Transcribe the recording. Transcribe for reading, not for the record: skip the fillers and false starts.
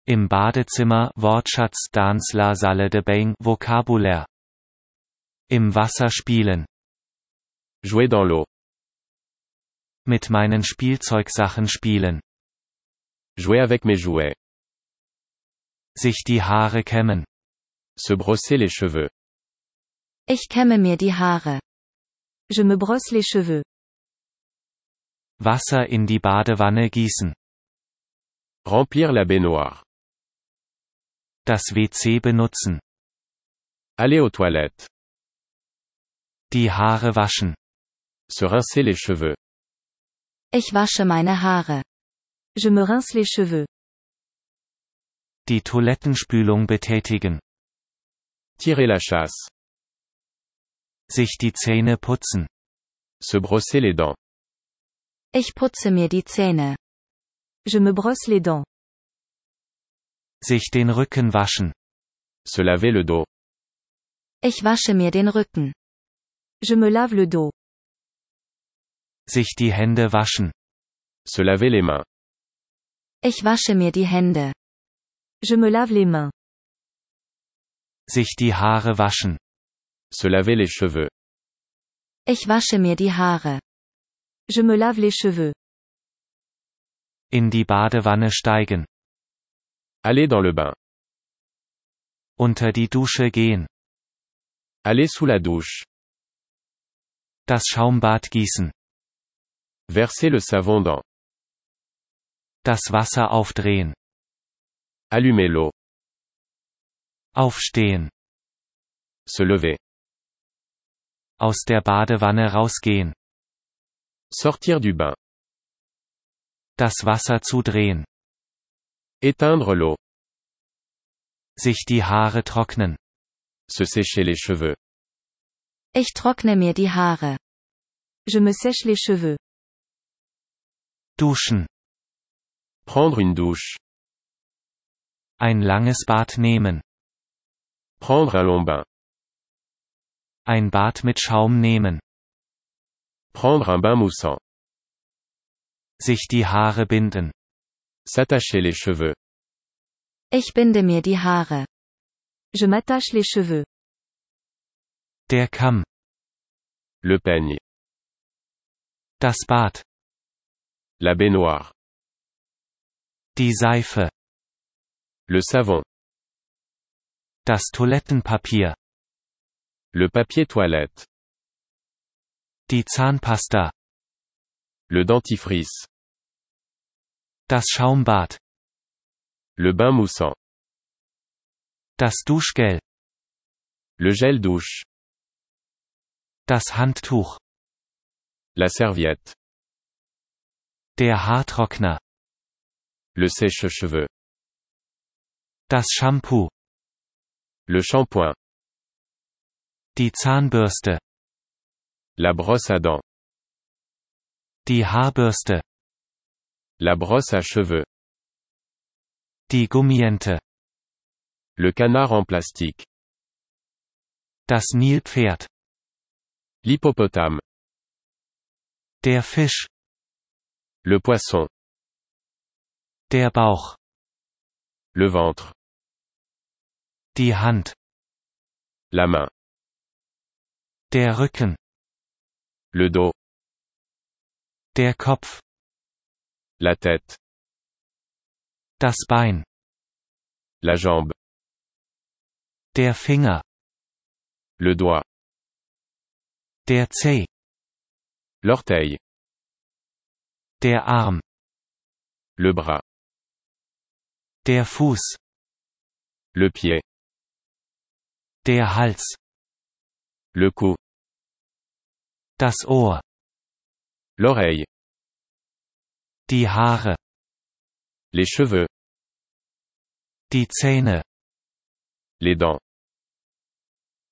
Im Badezimmer, Wortschatz dans la salle de bain, Vocabulaire. Im Wasser spielen. Jouer dans l'eau. Mit meinen Spielzeugsachen spielen. Jouer avec mes jouets. Sich die Haare kämmen. Se brosser les cheveux. Ich kämme mir die Haare. Je me brosse les cheveux. Wasser in die Badewanne gießen. Remplir la baignoire. Das WC benutzen. Aller aux toilettes. Die Haare waschen. Se rincer les cheveux. Ich wasche meine Haare. Je me rince les cheveux. Die Toilettenspülung betätigen. Tirer la chasse. Sich die Zähne putzen. Se brosser les dents. Ich putze mir die Zähne. Je me brosse les dents. Sich den Rücken waschen. Se laver le dos. Ich wasche mir den Rücken. Je me lave le dos. Sich die Hände waschen. Se laver les mains. Ich wasche mir die Hände. Je me lave les mains. Sich die Haare waschen. Se laver les cheveux. Ich wasche mir die Haare. Je me lave les cheveux. In die Badewanne steigen. Aller dans le bain. Unter die Dusche gehen. Aller sous la douche. Das Schaumbad gießen. Verser le savon dans. Das Wasser aufdrehen. Allumer l'eau. Aufstehen. Se lever. Aus der Badewanne rausgehen. Sortir du bain. Das Wasser zudrehen. Éteindre l'eau. Sich die Haare trocknen. Se sécher les cheveux. Ich trockne mir die Haare. Je me sèche les cheveux. Duschen. Prendre une douche. Ein langes Bad nehmen. Prendre un long bain. Ein Bad mit Schaum nehmen. Prendre un bain moussant. Sich die Haare binden. S'attacher les cheveux. Ich binde mir die Haare. Je m'attache les cheveux. Der Kamm. Le peigne. Das Bad. La baignoire. Die Seife. Le savon. Das Toilettenpapier. Le papier toilette. Die Zahnpasta. Le dentifrice. Das Schaumbad. Le bain moussant. Das Duschgel. Le gel douche. Das Handtuch. La serviette. Der Haartrockner. Le sèche-cheveux. Das Shampoo. Le shampoing. Die Zahnbürste. La brosse à dents. Die Haarbürste. La brosse à cheveux. Die Gummiente. Le canard en plastique. Das Nilpferd. L'hippopotame. Der Fisch. Le poisson. Der Bauch. Le ventre. Die Hand. La main. Der Rücken. Le dos. Der Kopf. La tête. Das Bein. La jambe. Der Finger. Le doigt. Der Zeh. L'orteil. Der Arm. Le bras. Der Fuß. Le pied. Der Hals. Le cou. Das Ohr. L'oreille. Die Haare. Les cheveux. Die Zähne. Les dents.